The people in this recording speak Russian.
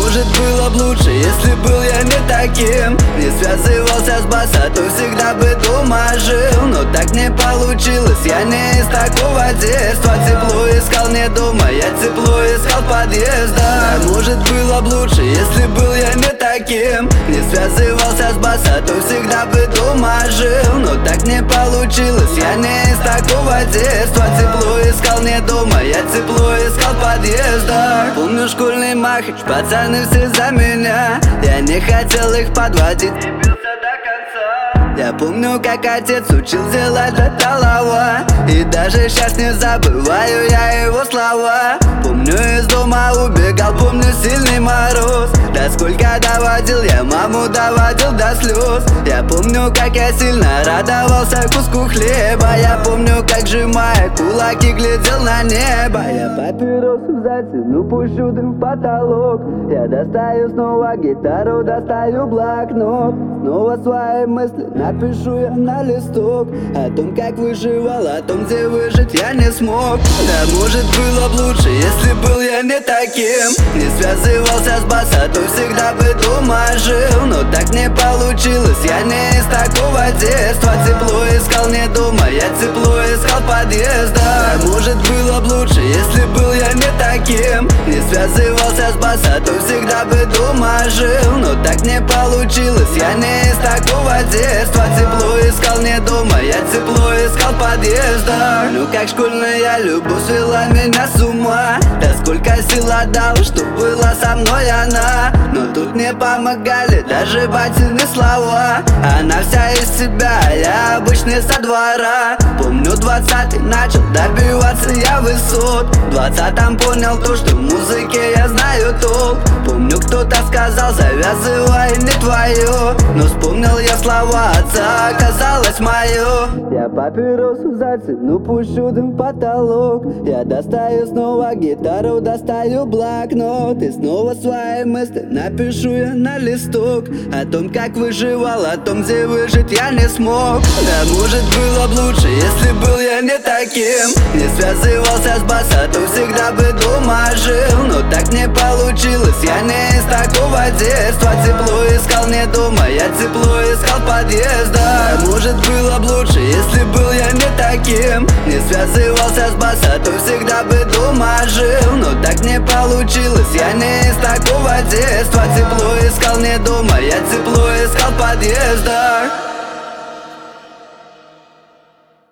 может было б лучше, если был я не таким. Не связывался с баса, то всегда бы дома жил. Но так не получилось, я не из такого детства. Тепло искал не дома, я тепло искал в подъездах. Может было б лучше, если был я не таким. Не связывался с баса, то всегда бы дома жил. Но так не получилось, я не из такого детства. Тепло искал не дома, я тепло искал в подъездах. Помню школьный махач, пацаны все за меня. Я не хотел их подводить, не бился до конца. Я помню, как отец учил делать это лава. И даже сейчас не забываю я его слова. Помню, из дома убегал, помню сильный мороз. Да сколько доводил я маму, доводил до слез. Я помню, как я сильно радовался куску хлеба. Я помню, как сжимая кулаки глядел на небо. Я папиросу затяну, пущу дым в потолок. Я достаю снова гитару, достаю блокнот. Снова свои мысли напишу я на листок. О том, как выживал, о том, где выжить я не смог. Да может было б лучше, если был я не таким. Не связывался с баса, то всегда бы дома жил. Но так не получилось, я не из такого детства. Тепло искал не дома, я тепло искал в подъездах. Может было б лучше, если был я не таким. Не связывался с баса, то всегда бы дома жил. Но так не получилось, я не из такого детства. Тепло искал не дома, я тепло искал в подъездах. Ну как школьная любовь свела меня с ума. Да сколько сил отдал, что была со мной она. Но тут не помогали даже батины слова. Она вся из себя, я обычный со двора. Помню 20-й начал добиваться я высот. В 20-м понял то, что в музыке я знаю толк. Помню, кто-то сказал, завязывай, не твое. Но вспомнил я слова отца, оказалось мое. Я папиросу затяну, пущу дым в потолок. Я достаю снова гитару, достаю блокнот. И снова свои мысли напишу я на листок. О том, как выживал, о том, где выжить я не смог. Да может было б лучше, если был я не таким. Не связывался с баса, то всегда бы дома жил. Но так не получилось, я не из такого детства. Тепло искал не дома, я тепло искал в подъездах. Может было б лучше, если был я не таким. Не связывался с баса, то всегда бы дома жил. Но так не получилось, я не из такого детства. Тепло искал не дома, я тепло искал в подъездах.